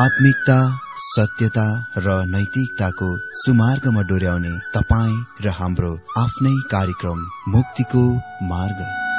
आत्मिकता, सत्यता र नैतिकताको सुमार्गमा डोर्याउने तपाईँ र हाम्रो आफ्नै कार्यक्रम मुक्तिको मार्ग।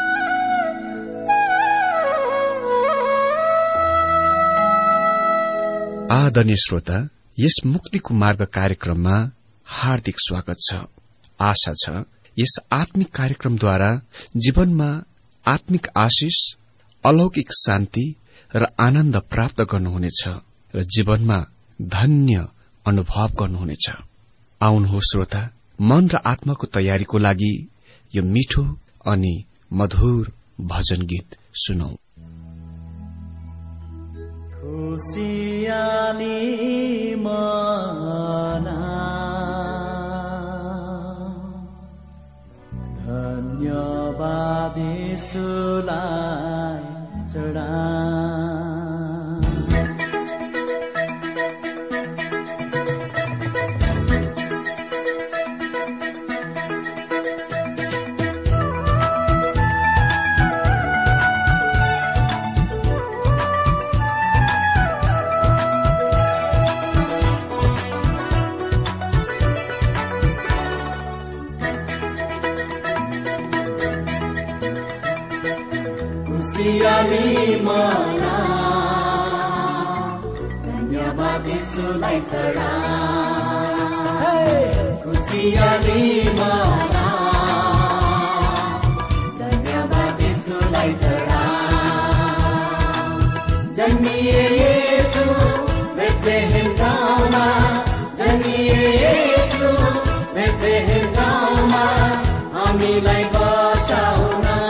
आदरणीय श्रोता, यस मुक्तिको मार्ग कार्यक्रममा हार्दिक स्वागत छ। आशा छ यस आत्मिक कार्यक्रमद्वारा जीवनमा आत्मिक आशिष, अलौकिक शान्ति र आनन्द प्राप्त गर्नुहुनेछ र जीवनमा धन्य अनुभव गर्नुहुनेछ। आउनुहोस् श्रोता, मन र आत्माको तयारीको लागि यो मिठो अनि मधुर भजन गीत सुनौ। खुसियाली मना धन्यवाद यीशुलाई चढा। खुसियाली मना धन्यवाद यीशुलाई चढा। खुसियाली मना धन्यवाद यीशुलाई चढा। जन्मिए येशू बेथलेहेम गाउँमा, जन्मिए येशू बेथलेहेम गाउँमा, हामीलाई बचाउन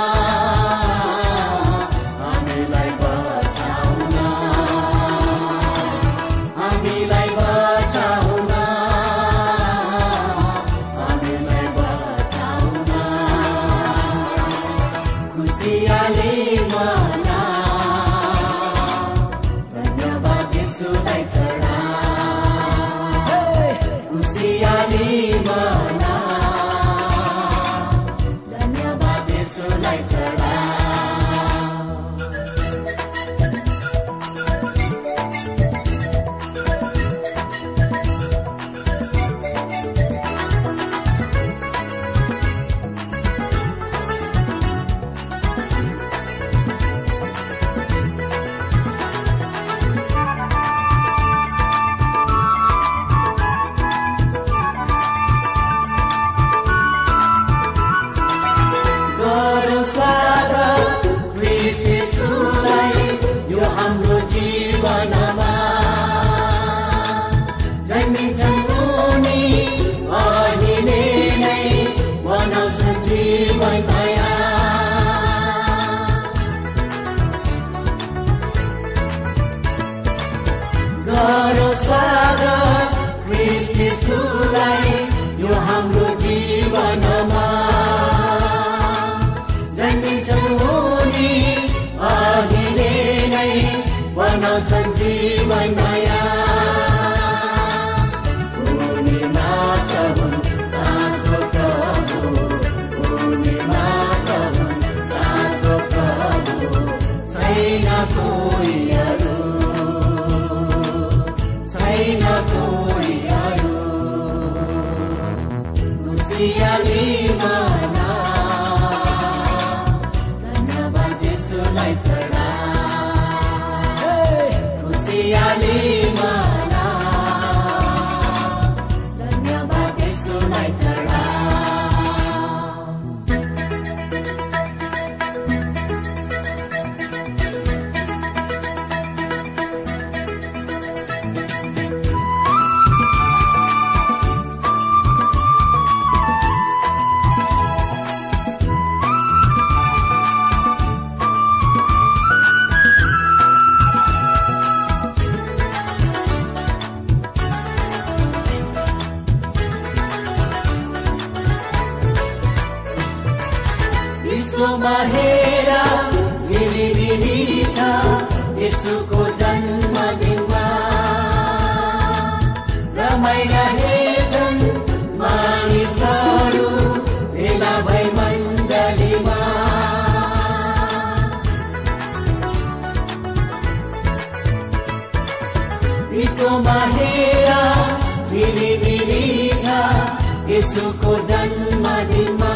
यसुको जन्मदिनमा रमाइरहेछन् मानिसहरू भेला भई मण्डलीमा। यसुको जन्मदिनमा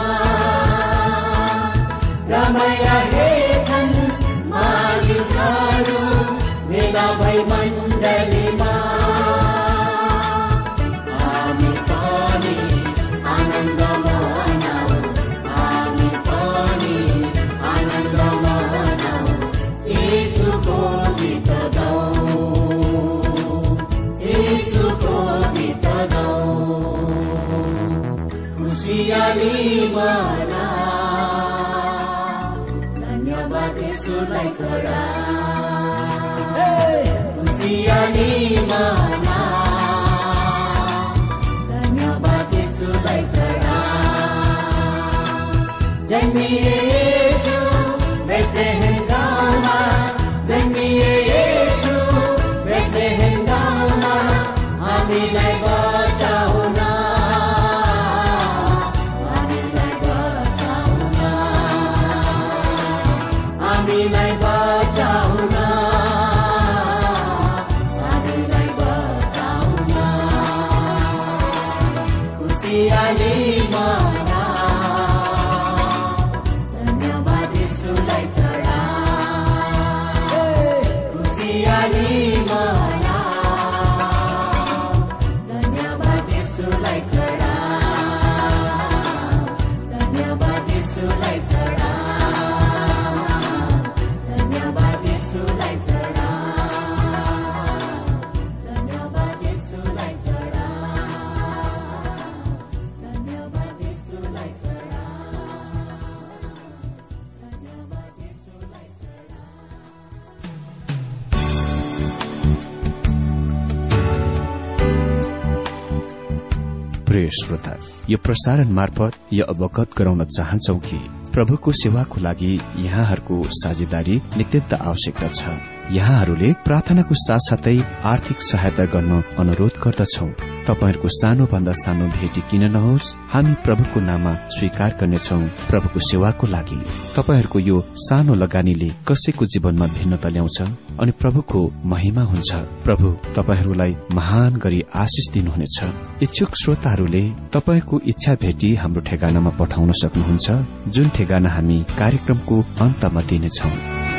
रमाइरहेछन् मानिसहरू भेला भई मण्डलीमा। हामी पनि आनन्द मनाऊ, हामी पनि आनन्द मनाऊ, यसुको गीत गाऊ, यसुको गीत गाऊ। खुसियाली मना, धन्यवाद यसुलाई छोरा। खुसियाली मना, धन्यवाद यसुलाई छोरा। जन्मिए येशू बेथलेहेम गाउँमा, जन्मिए येशू बेथलेहेम गाउँमा, हामीलाई बचाउन, हामीलाई बचाउन, हामीलाई बचाउन, हामीलाई बचाउन। खुसियाली मना, धन्यवाद यसुलाई छोरा। खुसियाली मना, धन्यवाद यसुलाई छोरा, धन्यवाद यसुलाई छोरा, धन्यवाद यसुलाई छोरा, धन्यवाद यसुलाई छोरा, धन्यवाद यसुलाई छोरा, धन्यवाद यसुलाई छोरा। प्रिय श्रोता, यो प्रसारण मार्फत यो अवगत गराउन चाहन्छौ कि प्रभुको सेवाको लागि यहाँहरूको साझेदारी नित्यन्त आवश्यकता छ। यहाँहरूले प्रार्थनाको साथसाथै आर्थिक सहायता गर्न अनुरोध गर्दछौ। तपाईहरूको सानोभन्दा सानो भेटी किन नहोस्, हामी प्रभुको नाममा स्वीकार गर्नेछौ। प्रभुको सेवाको लागि तपाईहरूको यो सानो लगानीले कसैको जीवनमा भिन्नता ल्याउँछ अनि प्रभुको महिमा हुन्छ। प्रभु तपाईहरूलाई महान गरी आशिष दिनुहुनेछ। इच्छुक श्रोताहरूले तपाईको इच्छा भेटी हाम्रो ठेगानामा पठाउन सक्नुहुन्छ, जुन ठेगाना हामी कार्यक्रमको अन्तमा दिनेछौ।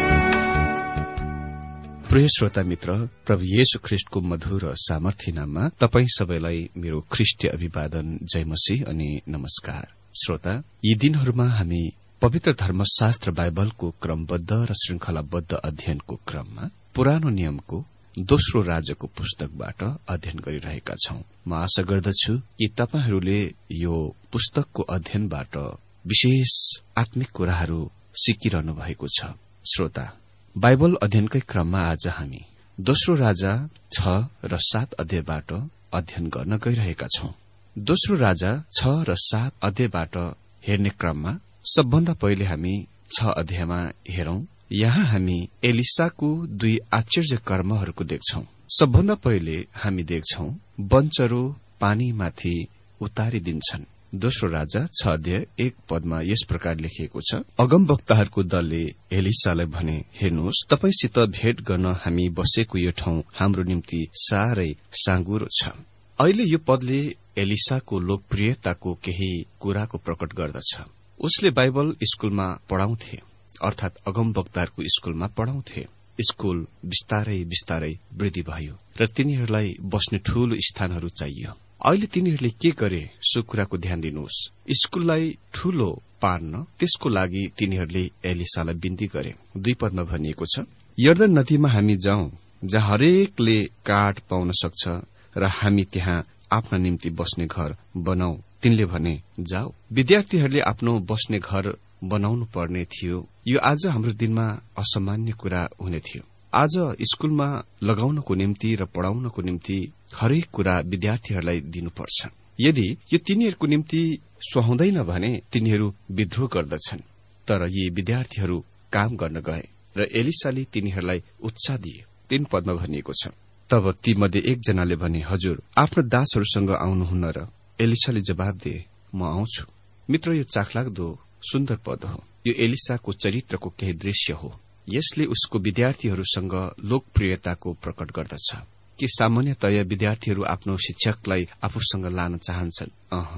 प्रिय श्रोता मित्र, प्रभु येशू ख्रिस्टको मधुर र सामर्थ्य नाममा तपाई सबैलाई मेरो ख्रिस्टीय अभिवादन, जय मसीह अनि नमस्कार। श्रोता, यी दिनहरूमा हामी पवित्र धर्मशास्त्र बाइबलको क्रमबद्ध र श्रृंखलाबद्ध अध्ययनको क्रममा पुरानो नियमको दोस्रो राजाको पुस्तकबाट अध्ययन गरिरहेका छौं। म आशा गर्दछु कि तपाईहरूले यो पुस्तकको अध्ययनबाट विशेष आत्मिक कुराहरू सिकिरहनु भएको छ। श्रोता, बाइबल अध्ययनकै क्रममा आज हामी दोस्रो राजा 6 र 7 अध्यायबाट अध्ययन गर्न गइरहेका छौं। दोस्रो राजा 6 र 7 अध्यायबाट हेर्ने क्रममा सबभन्दा पहिले हामी 6 अध्यायमा हेरौं। यहाँ हामी एलिसाको 2 आश्चर्य कर्महरूको देख्छौं। सबभन्दा पहिले हामी देख्छौं वनचरो पानीमाथि उतारिदिन्छन्। दोस्रो राजा 6 अध्याय 1 पदमा यस प्रकार लेखिएको छ, अगमवक्ताहरूको दलले एलिसालाई भने, हेर्नुहोस्, तपाईसित भेट गर्न हामी बसेको यो ठाउँ हाम्रो निम्ति साह्रै साँगुरो छ। अहिले यो पदले एलिसाको लोकप्रियताको केही कुराको प्रकट गर्दछ। उसले बाइबल स्कूलमा पढ़ाउँथे, अर्थात अगमवक्ताहरूको स्कूलमा पढ़ाउँथे। स्कूल बिस्तारै बिस्तारै वृद्धि भयो र तिनीहरूलाई बस्ने ठूलो स्थानहरू चाहियो। अहिले तिनीहरूले के गरे सो कुराको ध्यान दिनुहोस्। स्कूललाई ठूलो पार्न त्यसको लागि तिनीहरूले एलिसालाई बिन्ती गरे। 2 पदमा भनिएको छ, यर्दन नदीमा हामी जाउँ जहाँ हरेकले काठ पाउन सक्छ र हामी त्यहाँ आफ्ना निम्ति बस्ने घर बनाऊ। तिनले भने, जाऊ। विद्यार्थीहरूले आफ्नो बस्ने घर बनाउनु पर्ने थियो। यो आज हाम्रो दिनमा असामान्य कुरा हुने थियो। आज स्कूलमा लगाउनको निम्ति र पढ़ाउनको निम्ति हरेक कुरा विद्यार्थीहरूलाई दिनुपर्छ। यदि यो तिनीहरूको निम्ति सुहाउँदैन भने तिनीहरू विद्रोह गर्दछन्। तर यी विद्यार्थीहरू काम गर्न गए र एलिसाले तिनीहरूलाई उत्साह दिए। 3 पदमा भनिएको छ, तब ती मध्ये एकजनाले भने, हजुर, आफ्ना दासहरूसँग आउनुहुन्न र? एलिसाले जवाब दिए, म आउँछु। मित्र, यो चाखलाग्दो सुन्दर पद हो। यो एलिसाको चरित्रको केही दृश्य हो। यसले उसको विद्यार्थीहरूसँग लोकप्रियताको प्रकट गर्दछ। के सामान्यतया विद्यार्थीहरू आफ्नो शिक्षकलाई आफूसँग लान चाहन्छन्?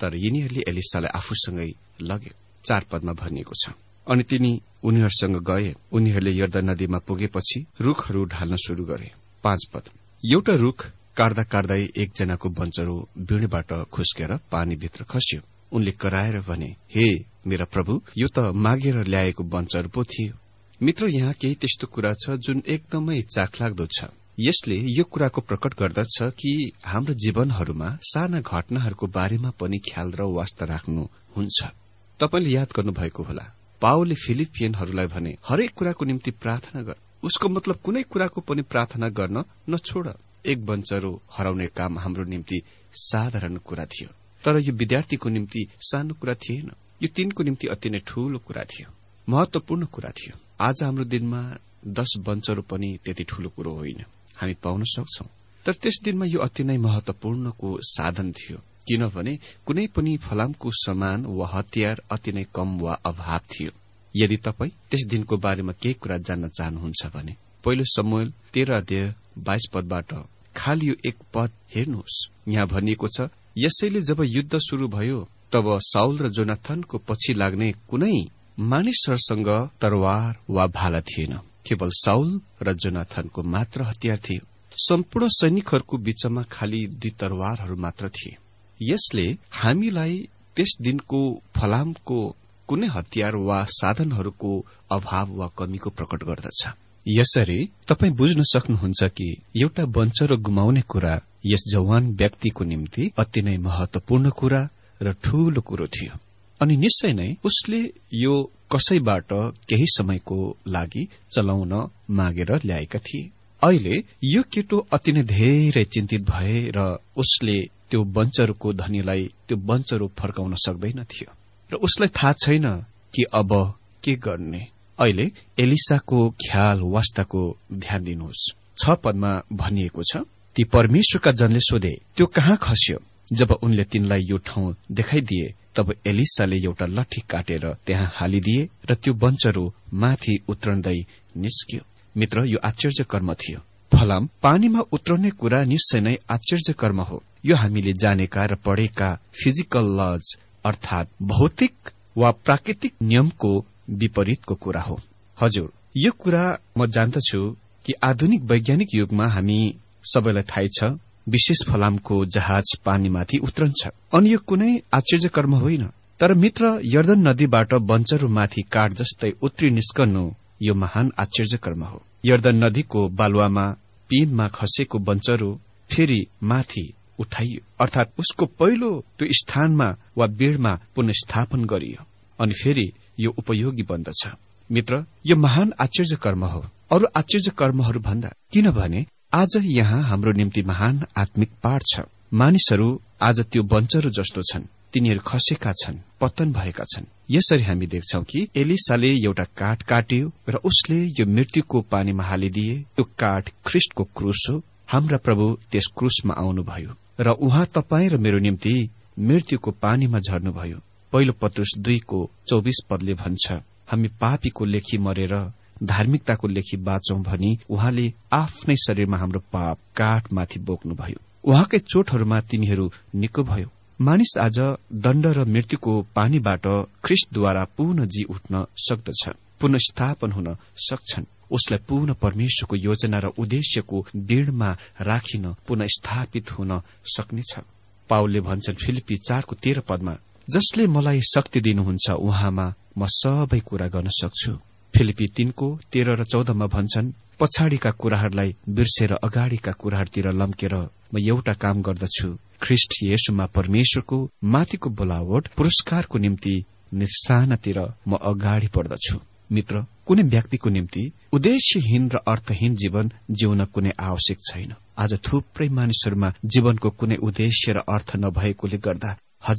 तर यिनीहरूले एलिसालाई आफूसँगै लगे। 4 पदमा भनिएको छ, अनि तिनी उनीहरूसँग गए। उनीहरूले यर्दन नदीमा पुगेपछि रूखहरू ढाल्न शुरू गरे। 5 पद, एउटा रूख काट्दा काट्दै एकजनाको बन्चरो बिँडबाट खुस्केर पानीभित्र खस्यो। उनले कराएर भने, हे मेरा प्रभु, यो त मागेर ल्याएको बन्चर पो थियो। मित्र, यहाँ केही त्यस्तो कुरा छ जुन एकदमै चाखलाग्दो छ। यसले यो कुराको प्रकट गर्दछ कि हाम्रो जीवनहरूमा साना घटनाहरूको बारेमा पनि ख्याल र वास्ता राख्नु हुन्छ। तपाईले याद गर्नुभएको होला, पावलले फिलिपियनहरूलाई भने, हरेक कुराको निम्ति प्रार्थना गर। उसको मतलब कुनै कुराको पनि प्रार्थना गर्न नछोड। एक बन्चरो हराउने काम हाम्रो निम्ति साधारण कुरा थियो, तर यो विद्यार्थीको निम्ति सानो कुरा थिएन। यो तिनको निम्ति अति नै ठूलो कुरा थियो, महत्वपूर्ण कुरा थियो। आज हाम्रो दिनमा 10 बन्चरो पनि त्यति ठूलो कुरो होइन, हामी पाउन सक्छौं। तर त्यस दिनमा यो अति नै महत्वपूर्णको साधन थियो, किनभने कुनै पनि फलामको सामान वा हतियार अति नै कम वा अभाव थियो। यदि तपाई त्यस दिनको बारेमा केही कुरा जान्न चाहनुहुन्छ भने पहिलो शमूएल 13 अध्याय 22 पदबाट खाली यो एक पद हेर्नुहोस्। यहाँ भनिएको छ, यसैले जब युद्ध शुरू भयो तब साउल र जोनाथनको पछि लाग्ने कुनै मानिसहरूसँग तरवार वा भाला थिएन, केवल साउल र जोनाथनको मात्र हतियार थियो। सम्पूर्ण सैनिकहरूको बीचमा खाली 2 तरवारहरू मात्र थिए। यसले हामीलाई त्यस दिनको फलामको कुनै हतियार वा साधनहरूको अभाव वा कमीको प्रकट गर्दछ। यसरी तपाई बुझ्न सक्नुहुन्छ कि एउटा बन्चरो गुमाउने कुरा यस जवान व्यक्तिको निम्ति अति नै महत्वपूर्ण कुरा र ठूलो कुरो थियो। अनि निश्चय नै उसले यो कसैबाट केही समयको लागि चलाउन मागेर ल्याएका थिए। अहिले यो केटो अति नै धेरै चिन्तित भए र उसले त्यो बन्चरोको धनीलाई त्यो बन्चरो फर्काउन सक्दैन थियो र उसलाई थाहा छैन कि अब के गर्ने। अहिले एलिसाको ख्याल वास्ताको ध्यान दिनुहोस्। 6 पदमा भनिएको छ, ती परमेश्वरका जनले सोधे, त्यो कहाँ खस्यो? जब उनले तिनलाई यो ठाउँ देखाइदिए तब एलिसाले एउटा लट्ठी काटेर त्यहाँ हालिदिए र त्यो बन्चरो माथि उत्रँदै निस्क्यो। मित्र, यो आश्चर्य कर्म थियो। फलाम पानीमा उत्रने कुरा निश्चय नै आश्चर्य कर्म हो। यो हामीले जानेका र पढेका फिजिकल लज अर्थात भौतिक वा प्राकृतिक नियमको विपरीतको कुरा हो। हजुर, यो कुरा म जान्दछु कि आधुनिक वैज्ञानिक युगमा हामी सबैलाई थाहै छ, विशेष फलामको जहाज पानीमाथि उत्रन्छ अनि यो कुनै आश्चर्य कर्म होइन। तर मित्र, यर्दन नदीबाट बन्चरो माथि काठ जस्तै उत्रि निस्कनु यो महान आश्चर्य कर्म हो। यर्दन नदीको बालुवामा पिनमा खसेको बन्चरो फेरि माथि उठाइयो, अर्थात उसको पहिलो त्यो स्थानमा वा बेडमा पुनस्थापन गरियो अनि फेरि यो उपयोगी बन्दछ। मित्र, यो महान आश्चर्य कर्म हो अरू आश्चर्य कर्महरू भन्दा, किनभने आज यहाँ हाम्रो निम्ति महान आत्मिक पाठ छ। मानिसहरू आज त्यो बन्चरो जस्तो छन्, तिनीहरू खसेका छन्, पतन भएका छन्। यसरी हामी देख्छौं कि एलिसाले एउटा काठ काट्यो र उसले यो मृत्युको पानीमा हालिदिए। त्यो काठ ख्रिस्टको क्रूस हो। हाम्रा प्रभु त्यस क्रूसमा आउनुभयो र उहाँ तपाई र मेरो निम्ति मृत्युको पानीमा झर्नुभयो। पहिलो पत्रुस 2:24 पदले भन्छ, हामी पापीको लेखी मरेर धार्मिकताको लेखी बाँचौं भनी उहाँले आफ्नै शरीरमा हाम्रो पाप काठमाथि बोक्नुभयो। उहाँकै चोटहरूमा तिनीहरू निको भयो। मानिस आज दण्ड र मृत्युको पानीबाट ख्रिस्टद्वारा पुनः जी उठ्न सक्दछ, पुनस्थापन हुन सक्छन्। उसलाई पुनः परमेश्वरको योजना र उद्देश्यको बीडमा राखिन पुनस्थापित हुन सक्नेछ। पावलले भन्छन् फिलिपी 4:13 पदमा, जसले मलाई शक्ति दिनुहुन्छ उहाँमा म सबै कुरा गर्न सक्छु। फिलिपी 3:13 र 14 भन्छन्, पछाडिका कुराहरूलाई बिर्सेर अगाडिका कुराहरूतिर लम्केर म एउटा काम गर्दछु, ख्रिस्ट येशूमा परमेश्वरको माथिको बोलावट पुरस्कारको निम्ति निशानातिर म अगाडि बढ्दछु। मित्र, कुनै व्यक्तिको निम्ति उद्देश्यहीन र अर्थहीन जीवन जिउन कुनै आवश्यक छैन। आज थुप्रै मानिसहरूमा जीवनको कुनै उद्देश्य र अर्थ नभएकोले गर्दा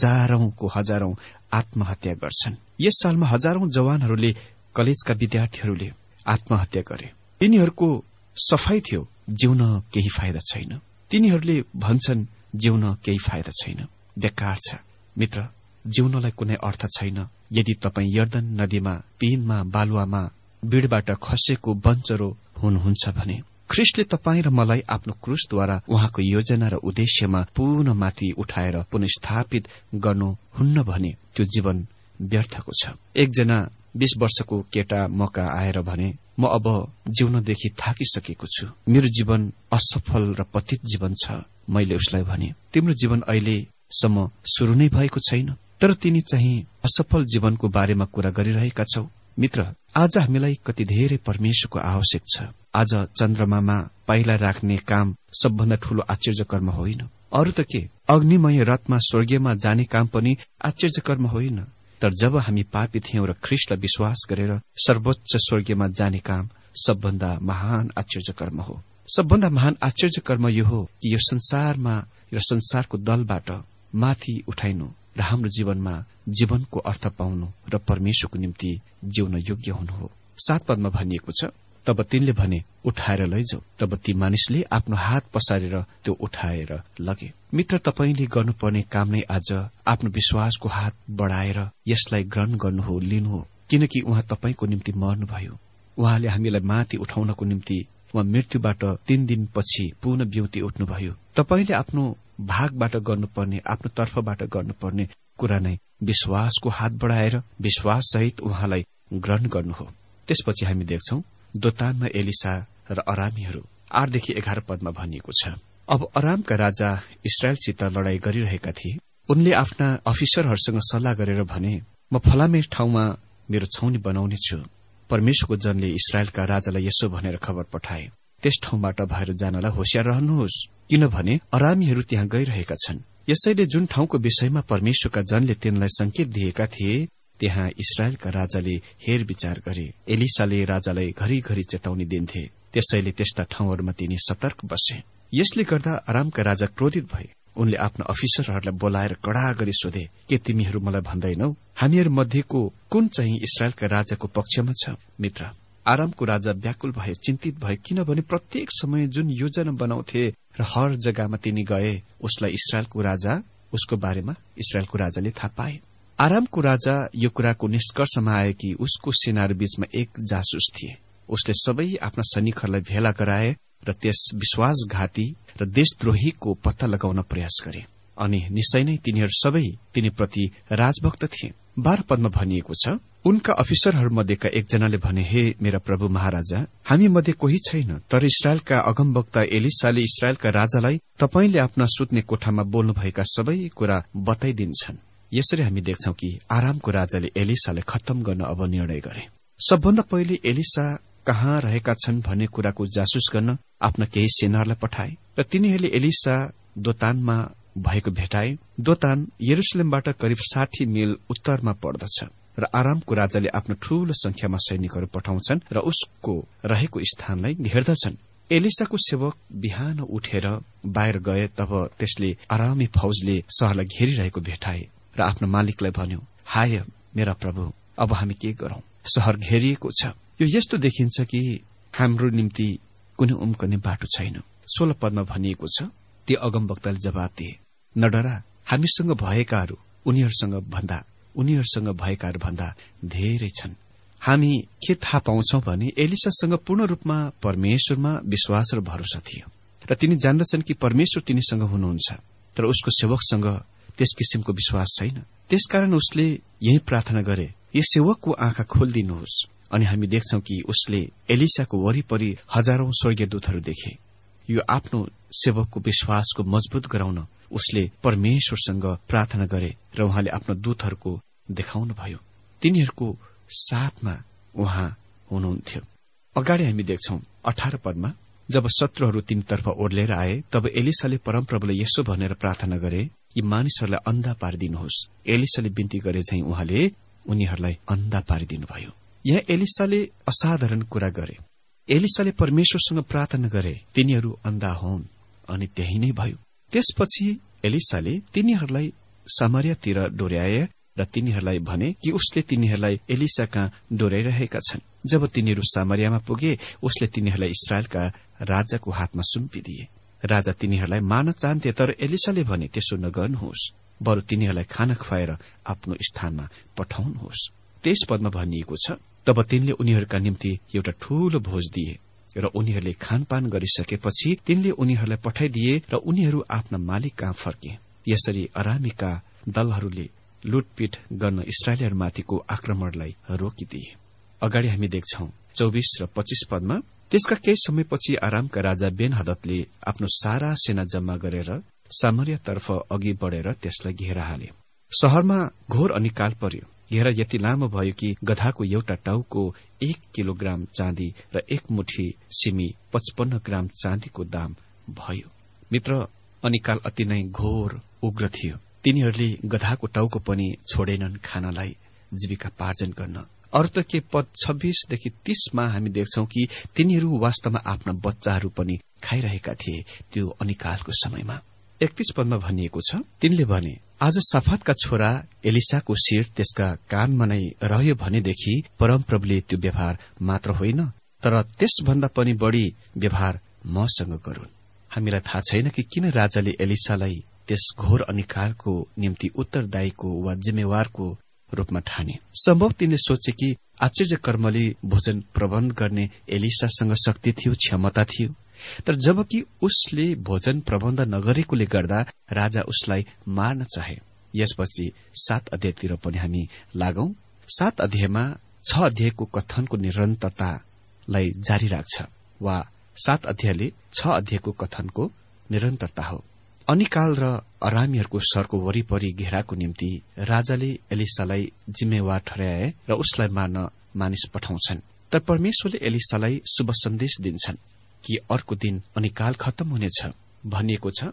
हजारौं आत्महत्या गर्छन्। यस सालमा हजारौं जवानहरूले, कलेजका विद्यार्थीहरूले आत्महत्या गरे। तिनीहरूको सफाई थियो, जिउन केही फाइदा छैन। तिनीहरूले भन्छन् जिउन केही फाइदा छैन, बेकार छ। मित्र, जिउनलाई कुनै अर्थ छैन यदि तपाई यर्दन नदीमा, पिनमा, बालुवामा बीडबाट खसेको बन्चरो हुनुहुन्छ भने। ख्रिस्टले तपाईँ र मलाई आफ्नो क्रूसद्वारा उहाँको योजना र उद्देश्यमा पुनः माथि उठाएर पुनः स्थापित गर्नुहुन्न भने त्यो जीवन व्यर्थको छ। एकजना 20 वर्षको केटा मका आएर भने, म अब जिउनदेखि थाकिसकेको छु, मेरो जीवन असफल र पतित जीवन छ। मैले उसलाई भने, तिम्रो जीवन अहिलेसम्म शुरू नै भएको छैन, तर तिनी चाहिँ असफल जीवनको बारेमा कुरा गरिरहेका छौ। मित्र, आज हामीलाई कति धेरै परमेश्वरको आवश्यक छ। आज चन्द्रमामा पाइला राख्ने काम सबभन्दा ठूलो आश्चर्य कर्म होइन। अरू त के, अग्निमय रथमा स्वर्गीयमा जाने काम पनि आश्चर्य कर्म होइन। तर जब हामी पापी थियौं र ख्रिस्टलाई विश्वास गरेर सर्वोच्च स्वर्गीयमा जाने काम सबभन्दा महान आश्चर्य कर्म हो। सबभन्दा महान आश्चर्य कर्म यो हो कि यो संसारमा र संसारको दलबाट माथि उठाइनु र हाम्रो जीवनमा जीवनको अर्थ पाउनु र परमेश्वरको निम्ति जिउन योग्य हुनु हो। 7 पदमा भनिएको छ, तब तिनले भने, उठाएर लैजाऊ। तब ती मानिसले आफ्नो हात पसारेर त्यो उठाएर लगे। मित्र, तपाईले गर्नुपर्ने काम नै आज आफ्नो विश्वासको हात बढाएर यसलाई ग्रहण गर्नु हो, लिनु हो, किनकि उहाँ तपाईको निम्ति मर्नुभयो। उहाँले हामीलाई माथि उठाउनको निम्ति उहाँ मृत्युबाट 3 दिनपछि पुनः बिउति उठ्नुभयो। तपाईले आफ्नो भागबाट गर्नुपर्ने, आफ्नो तर्फबाट गर्नुपर्ने कुरा नै विश्वासको हात बढाएर विश्वास सहित उहाँलाई ग्रहण गर्नु हो। त्यसपछि हामी देख्छौं दोतानमा एलिसा र अरामीहरू 8देखि 11 पदमा भनिएको छ। अब अरामका राजा इस्राएलसित लडाई गरिरहेका थिए। उनले आफ्ना अफिसरहरूसँग सल्लाह गरेर भने, म फलामे ठाउँमा मेरो छाउनी बनाउने छु। परमेश्वरको जनले इस्राएलका राजालाई यसो भनेर खबर पठाए, त्यस ठाउँबाट भएर जानलाई होशियार रहनुहोस्, किनभने अरामीहरू त्यहाँ गइरहेका छन्। यसैले जुन ठाउँको विषयमा परमेश्वरका जनले तिनलाई संकेत दिएका थिए त्यहाँ इस्राएलका राजाले हेरविचार गरे। एलिसाले राजालाई घरिघरि चेतावनी दिन्थे, त्यसैले त्यस्ता ठाउँहरूमा तिनी सतर्क बसे। यसले गर्दा अरामका राजा क्रोधित भए। उनले आफ्ना अफिसरहरूलाई बोलाएर कड़ा गरी सोधे, के तिमीहरू मलाई भन्दैनौ हामीहरू मध्येको कुन चाहिँ इस्राएलका राजाको पक्षमा छ? मित्र, आरामको राजा व्याकुल भए, चिन्तित भए, किनभने प्रत्येक समय जुन योजना बनाउँथे र हर जग्गामा तिनी गए उसलाई इस्राएलको राजा, उसको बारेमा इस्राएलको राजाले थाहा पाए। आरामको राजा यो कुराको निष्कर्षमा आए कि उसको सेनाहरू बीचमा एक जासुस थिए। उसले सबै आफ्ना सैनिकहरूलाई भेला गराए र त्यस विश्वासघाती र देशद्रोहीको पत्ता लगाउन प्रयास गरे। अनि निश्चय नै तिनीहरू सबै तिनीप्रति राजभक्त थिए। 12 पदमा भनिएको छ, उनका अफिसरहरूमध्येका एकजनाले भने, हे मेरा प्रभु महाराजा, हामी मध्ये कोही छैन, तर इस्राएलका अगमवक्ता एलिसाले इस्राएलका राजालाई तपाईले आफ्ना सुत्ने कोठामा बोल्नुभएका सबै कुरा बताइदिन्छन्। यसरी हामी देख्छौं कि आरामको राजाले एलिसालाई खत्तम गर्न अब निर्णय गरे। सबभन्दा पहिले एलिसा कहाँ रहेका छन् भन्ने कुराको जासुस गर्न आफ्ना केही सेनाहरूलाई पठाए र तिनीहरूले एलिसा दोतानमा भएको भेटाए। दोतान यरुसलेमबाट करिब 60 मिल उत्तरमा पर्दछ र आरामको राजाले आफ्नो ठूलो संख्यामा सैनिकहरू पठाउँछन् र उसको रहेको स्थानलाई घेर्दछन्। एलिसाको सेवक बिहान उठेर बाहिर गए, तब त्यसले आरामी फौजले शहरलाई घेरिरहेको भेटाए र आफ्नो मालिकलाई भन्यो, हाय मेरा प्रभु, अब हामी के गरौं? शहर घेरिएको छ। यो यस्तो देखिन्छ कि हाम्रो निम्ति कुनै उम्कने बाटो छैन। 16 पदमा भनिएको छ, ती अगमवक्ताले जवाब दिए, नडरा, हामीसँग भएकाहरू उनीहरूसँग भएकाहरू भन्दा धेरै छन्। हामी के थाहा पाउँछौ भने एलिसासँग पूर्ण रूपमा परमेश्वरमा विश्वास र भरोसा थियो र तिनी जान्दछन् कि परमेश्वर तिनीसँग हुनुहुन्छ, तर उसको सेवकसँग त्यस किसिमको विश्वास छैन। त्यसकारण उसले यही प्रार्थना गरे, यो सेवकको आँखा खोलिदिनुहोस्। अनि हामी देख्छौं कि उसले एलिसाको वरिपरि हजारौं स्वर्गीय दूतहरू देखे। यो आफ्नो सेवकको विश्वासको मजबूत गराउन उसले परमेश्वरसँग प्रार्थना गरे र उहाँले आफ्नो दूतहरूको देखाउनु भयो। तिनीहरूको साथमा उहाँ हुनुहुन्थ्यो। अगाडि हामी देख्छौं 18 पदमा, जब शत्रुहरू तिनीतर्फ ओर्लेर आए तब एलिसाले परमप्रभुले यसो भनेर प्रार्थना गरे, यी मानिसहरूलाई अन्धा पारिदिनुहोस्। एलिसाले बिन्ती गरे झैं उहाँले उनीहरूलाई अन्धा पारिदिनुभयो। यहाँ एलिसाले असाधारण कुरा गरे। एलिसाले परमेश्वरसँग प्रार्थना गरे तिनीहरू अन्धा हुन्, अनि त्यही नै भयो। त्यसपछि एलिसाले तिनीहरूलाई सामरियातिर डोर्याए र तिनीहरूलाई भने कि उसले तिनीहरूलाई एलिसा कहाँ डोर्याइरहेका छन्। जब तिनीहरू सामरियामा पुगे उसले तिनीहरूलाई इस्राएलका राजाको हातमा सुम्पिदिए। राजा तिनीहरूलाई मार्न चाहन्थे, तर एलिसाले भने त्यसो नगर्नुहोस्, बरु तिनीहरूलाई खाना खुवाएर आफ्नो स्थानमा पठाउनुहोस्। 23 पदमा भनिएको छ, तब तिनले उनीहरूका निम्ति एउटा ठूलो भोज दिए। र उनीहरूले खानपान गरिसकेपछि तिनले उनीहरूलाई पठाइदिए र उनीहरू आफ्ना मालिक कहाँ फर्के। यसरी अरामीका दलहरूले लुटपिट गर्न इस्राएलीहरूमाथिको आक्रमणलाई रोकिदिए। अगाडि हामी देख्छौं 24 र 25 पदमा, त्यसका केही समयपछि आरामका राजा बेन हदतले आफ्नो सारा सेना जम्मा गरेर सामरियातर्फ अघि बढ़ेर त्यसलाई घेरा हाले। शहरमा घोर अनिकाल पर्यो। घेरा यति लामो भयो कि गधाको एउटा टाउको 1 किलोग्राम चाँदी र 1 मुठी सिमी 55 ग्राम चाँदीको दाम भयो। मित्र, अनिकाल अति नै घोर उग्र थियो। तिनीहरूले गधाको टाउको पनि छोडेनन् खानलाई जीविकापार्जन गर्न। अरू त के पद 26देखि 30मा हामी देख्छौं कि तिनीहरू वास्तवमा आफ्ना बच्चाहरू पनि खाइरहेका थिए त्यो अनिकालको समयमा। 31 पदमा भनिएको छ, तिनले भने, आज सफातका छोरा एलिसाको शिर त्यसका कानमा नै रह्यो भनेदेखि परमप्रभुले त्यो व्यवहार मात्र होइन तर त्यसभन्दा पनि बढ़ी व्यवहार मसँग गरून्। हामीलाई थाहा छैन कि किन राजाले एलिसालाई त्यस घोर अनिकालको निम्ति उत्तरदायीको वा जिम्मेवारको रूपमा ठाने। सम्भव तिनले सोचे कि आश्चर्य कर्मले भोजन प्रबन्ध गर्ने एलिसासँग शक्ति थियो, क्षमता थियो, तर जबकि उसले भोजन प्रबन्ध नगरेकोले गर्दा राजा उसलाई मार्न चाहे। यसपछि 7 अध्यायतिर पनि हामी लागौं। 7 अध्यायमा 6 अध्यायको कथनको निरन्तरतालाई जारी राख्छ वा 7 अध्यायले 6 अध्यायको कथनको निरन्तरता हो। अनिकाल र अरामीहरूको सरको वरिपरि घेराको निम्ति राजाले एलिसालाई जिम्मेवार ठहराए र उसलाई मार्न मानिस पठाउँछन्। तर परमेश्वरले एलिसालाई शुभ सन्देश दिन्छन् कि अर्को दिन अनिकाल खत्तम हुनेछ। भनिएको छ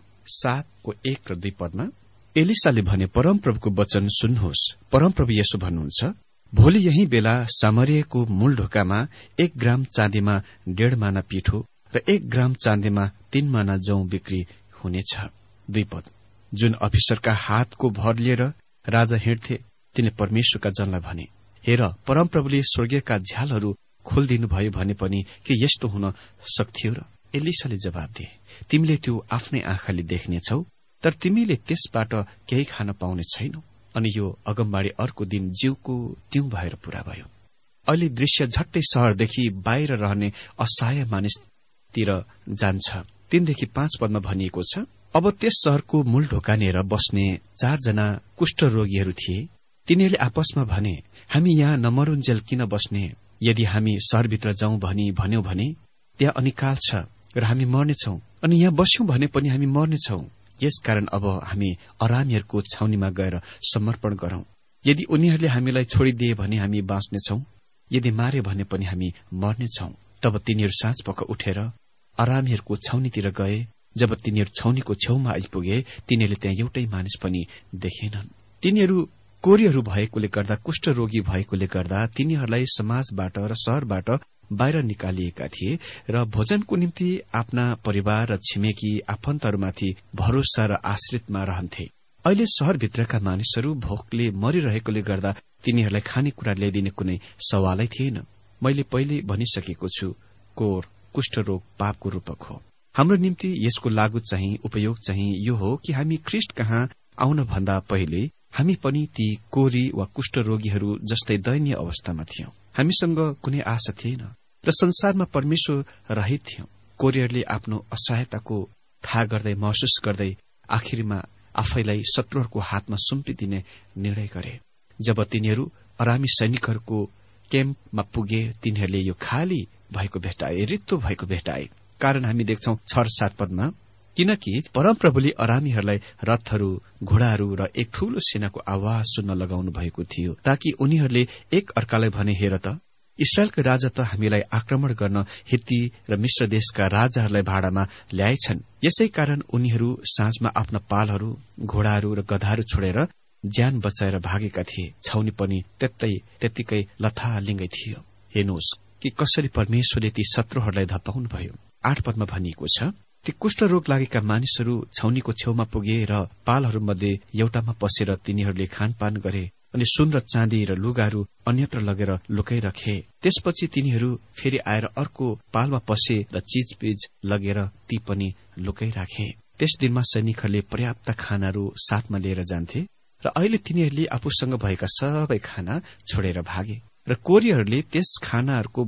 7:1 र 2 पदमा, एलिसाले भने, परमप्रभुको वचन सुन्नुहोस्। परमप्रभु यसो भन्नुहुन्छ, भोलि यही बेला सामरियाको मूल ढोकामा 1 ग्राम चाँदीमा 1.5 माना पिठो र 1 ग्राम चाँदीमा 3 माना जौं बिक्री हुनेछ। 2 पद, जुन अफिसरका हातको भर लिएर राजा हिँड्थे तिनले परमेश्वरका जनलाई भने, हेर, परमप्रभुले स्वर्गीयका झ्यालहरू खोलिदिनुभयो भने पनि के यस्तो हुन सक्थ्यो र? एलिसाले जवाब दिए, तिमीले त्यो आफ्नै आँखाले देख्नेछौ, तर तिमीले त्यसबाट केही खान पाउने छैनौ। अनि यो अगमबाडी अर्को दिन जिउको त्यौं भएर पूरा भयो। अहिले दृश्य झट्टै शहरदेखि बाहिर रहने असहाय मानिसतिर जान्छ। 3देखि 5 पदमा भनिएको छ, अब त्यस शहरको मूल ढोकानेर बस्ने 4 जना कुष्ठरोगीहरू थिए। तिनीहरूले आपसमा भने, हामी यहाँ नमरुन्जेल किन बस्ने? यदि हामी शहरभित्र जाउँ भन्यौं भने त्यहाँ अनिकाल छ र हामी मर्नेछौं, अनि यहाँ बस्यौं भने पनि हामी मर्नेछौं। यसकारण अब हामी अरामीहरूको छाउनीमा गएर समर्पण गरौं। यदि उनीहरूले हामीलाई छोडिदिए भने हामी बाँच्नेछौं, यदि मारे भने पनि हामी मर्नेछौं। तब तिनीहरू साँझपख उठेर अरामीहरूको छाउनीतिर गए। जब तिनीहरू छाउनीको छेउमा आइपुगे तिनीहरूले त्यहाँ एउटै मानिस पनि देखेनन्। तिनीहरू कोरीहरू भएकोले गर्दा, कुष्ठरोगी भएकोले गर्दा तिनीहरूलाई समाजबाट र शहरबाट बाहिर निकालिएका थिए र भोजनको निम्ति आफ्ना परिवार र छिमेकी आफन्तहरूमाथि भरोसा र आश्रितमा रहन्थे। अहिले शहरभित्रका मानिसहरू भोकले मरिरहेकोले गर्दा तिनीहरूलाई खानेकुरा ल्याइदिने कुनै सवालै थिएन। मैले पहिले भनिसकेको छु, कोर कुष्ठरोग पापको रूपक हो। हाम्रो निम्ति यसको लागू चाहिँ उपयोग चाहिँ यो हो कि हामी ख्रिस्ट कहाँ आउन भन्दा पहिले हामी पनि ती कोरी वा कुष्ठरोगीहरू जस्तै दयनीय अवस्थामा थियौं। हामीसँग कुनै आशा थिएन र संसारमा परमेश्वर रहित थियौं। कोरीहरूले आफ्नो असहायताको थाहा गर्दै महसुस गर्दै आखिरमा आफैलाई शत्रुहरूको हातमा सुम्पिदिने निर्णय गरे। जब तिनीहरू अरामी सैनिकहरूको क्याम्पमा पुगे तिनीहरूले यो खाली भएको भेटाए, रित्तो भएको भेटाए। कारण हामी देख्छौं 6 र 7 पदमा, किनकि परमप्रभुले अरामीहरूलाई रथहरू, घोडाहरू र एक ठूलो सेनाको आवाज सुन्न लगाउनु भएको थियो, ताकि उनीहरूले एक अर्कालाई भने, हेर त, इस्राएलका राजा त हामीलाई आक्रमण गर्न हित्ती र मिश्र देशका राजाहरूलाई भाडामा ल्याएछन्। यसै कारण उनीहरू साँझमा आफ्ना पालहरू, घोडाहरू र गधाहरू छोडेर ज्यान बचाएर भागेका थिए। छाउनी पनि त्यत्तिकै लथालिङ्गै थियो। हेर्नुहोस् कि कसरी परमेश्वरले ती शत्रुहरूलाई धपाउनुभयो। 8 पदमा भनिएको छ, ती कुष्ठरोग लागेका मानिसहरू छाउनीको छेउमा पुगे र पालहरूमध्ये एउटामा पसेर तिनीहरूले खानपान गरे अनि सुन र चाँदी र लुगाहरू अन्यत्र लगेर लुकाइरखे। त्यसपछि तिनीहरू फेरि आएर अर्को पालमा पसे र चीजबीज लगेर ती पनि लुकाइराखे। त्यस दिनमा सैनिकहरूले पर्याप्त खानाहरू साथमा लिएर जान्थे र अहिले तिनीहरूले आफूसँग भएका सबै खाना छोडेर भागे र कोरीहरूले त्यस खानाहरूको भक्कु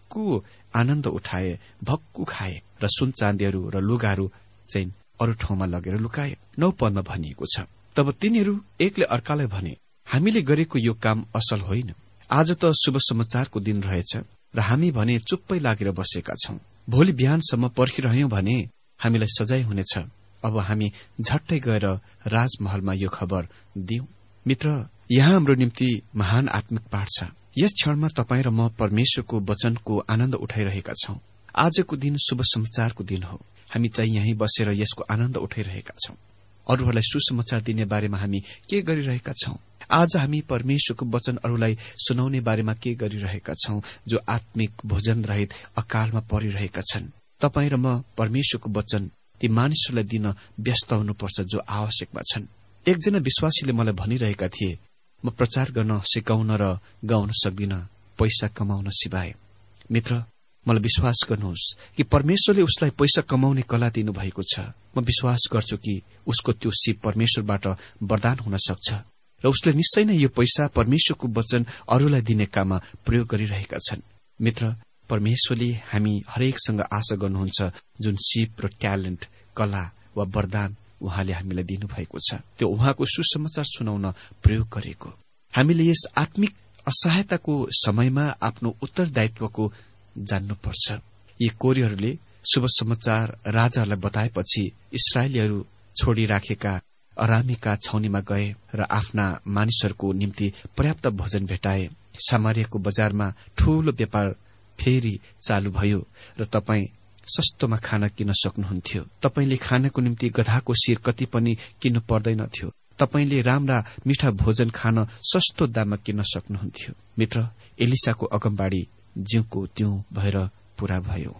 भक्कु आनन्द उठाए, भक्कु खाए र सुन चाँदीहरू र लुगाहरू चाहिँ अरू ठाउँमा लगेर लुकाए। 9 पदमा भनिएको छ, तब तिनीहरू एकले अर्कालाई भने, हामीले गरेको यो काम असल होइन। आज त शुभ समाचारको दिन रहेछ र हामी भने चुप्पै लागेर बसेका छौं। भोलि बिहानसम्म पर्खिरह्यौं भने हामीलाई सजाय हुनेछ। अब हामी झट्टै गएर राजमहलमा यो खबर दिउँ। मित्र, यहाँ हाम्रो निम्ति महान आत्मिक पाठ छ। यस क्षणमा तपाईँ र म परमेश्वरको वचनको आनन्द उठाइरहेका छौं। आजको दिन शुभ समाचारको दिन हो। हामी चाहिँ यहीँ बसेर यसको आनन्द उठाइरहेका छौं। अरूहरूलाई सुसमाचार दिने बारेमा हामी के गरिरहेका छौं? आज हामी परमेश्वरको वचन अरूलाई सुनाउने बारेमा के गरिरहेका छौं, जो आत्मिक भोजन रहित अकालमा परिरहेका छन्? तपाईँ र म परमेश्वरको वचन ती मानिसहरूलाई दिन व्यस्त हुनुपर्छ जो आवश्यकमा छन्। एकजना विश्वासीले मलाई भनिरहेका थिए, म प्रचार गर्न, सिकाउन र गाउन सक्दिन पैसा कमाउन सिवाय। मित्र, मलाई विश्वास गर्नुहोस् कि परमेश्वरले उसलाई पैसा कमाउने कला दिनुभएको छ। म विश्वास गर्छु कि उसको त्यो सिप परमेश्वरबाट वरदान हुन सक्छ र उसले निश्चय नै यो पैसा परमेश्वरको वचन अरूलाई दिने काममा प्रयोग गरिरहेका छन्। मित्र, परमेश्वरले हामी हरेकसँग आशा गर्नुहुन्छ जुन सिप र ट्यालेन्ट, कला वा वरदान उहाँले हामीलाई दिनुभएको छ, त्यो उहाँको सुसमाचार सुनाउन प्रयोग गरेको। हामीले यस आत्मिक असहायताको समयमा आफ्नो उत्तरदायित्वको जान्नुपर्छ। यी कोरीहरूले शुभ समाचार राजाहरूलाई बताएपछि इस्राएलीहरू छोडिराखेका अरामीका छाउनीमा गए र आफ्ना मानिसहरूको निम्ति पर्याप्त भोजन भेटाए। सामरियाको बजारमा ठूलो व्यापार फेरि चालू भयो र तपाईँ सस्तोमा खाना किन्न सक्नुहुन्थ्यो। तपाईंले खानको निम्ति गधाको शिर कति पनि किन्नु पर्दैनथ्यो। तपाईंले राम्रा मिठा भोजन खान सस्तो दाममा किन्न सक्नुहुन्थ्यो। मित्र, एलिसाको अगमबाडी जिउको त्यों भएर पूरा भयो।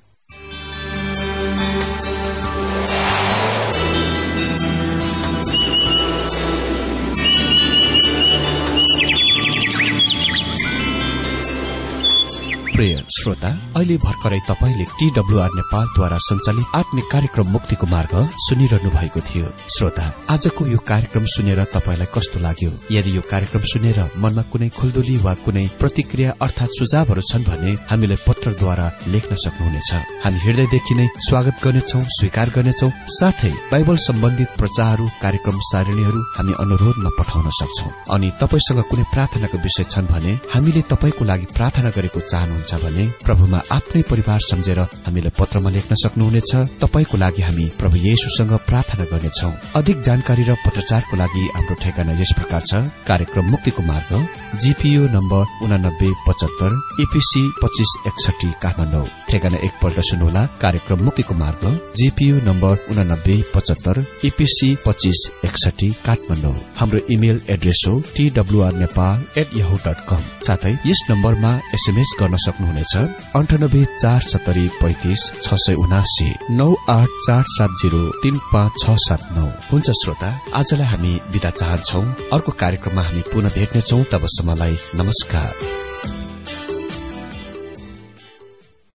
प्रिय श्रोता, अहिले भर्खरै तपाईले TWR नेपालद्वारा सञ्चालित आत्मिक कार्यक्रम मुक्तिको मार्ग सुनिरहनु भएको थियो। श्रोता, आजको यो कार्यक्रम सुनेर तपाईलाई कस्तो लाग्यो? यदि यो कार्यक्रम सुनेर मनमा कुनै खुल्दुली वा कुनै प्रतिक्रिया अर्थात सुझावहरू छन् भने हामीलाई पत्रद्वारा लेख्न सक्नुहुनेछ। हामी हृदयदेखि नै स्वागत गर्नेछौं, स्वीकार गर्नेछौं। साथै बाइबल सम्बन्धित प्रचारहरू, कार्यक्रम सारणीहरू हामी अनुरोधमा पठाउन सक्छौं। अनि तपाईसँग कुनै प्रार्थनाको विषय छन् भने हामीले तपाईको लागि प्रार्थना गरेको चाहनुहुन्छ भने प्रभुमा आफ्नै परिवार सम्झेर हामीलाई पत्रमा लेख्न सक्नुहुनेछ। तपाईको लागि हामी प्रभु येशूसँग प्रार्थना गर्नेछौं। अधिक जानकारी र पत्रचारको लागि हाम्रो ठेगाना यस प्रकार छ। कार्यक्रम मुक्तिको मार्ग, GPO नम्बर 8975, EPC 2561 काठमाडौँ। ठेगाना एकपल्ट सुन्नुहोला। कार्यक्रम मुक्तिको मार्ग, GPO नम्बर 8975, EPC 2561 काठमाडौँ। हाम्रो इमेल एड्रेस हो twrnepal@yahoo.com। साथै यस नम्बरमा SMS गर्न सक्नुहुनेछ 984735 67984703567 हुन्छ। श्रोता, आजलाई हामी बिदा चाहन्छौं। अर्को कार्यक्रममा हामी पुनः भेट्नेछौं। तबसम्मलाई नमस्कार।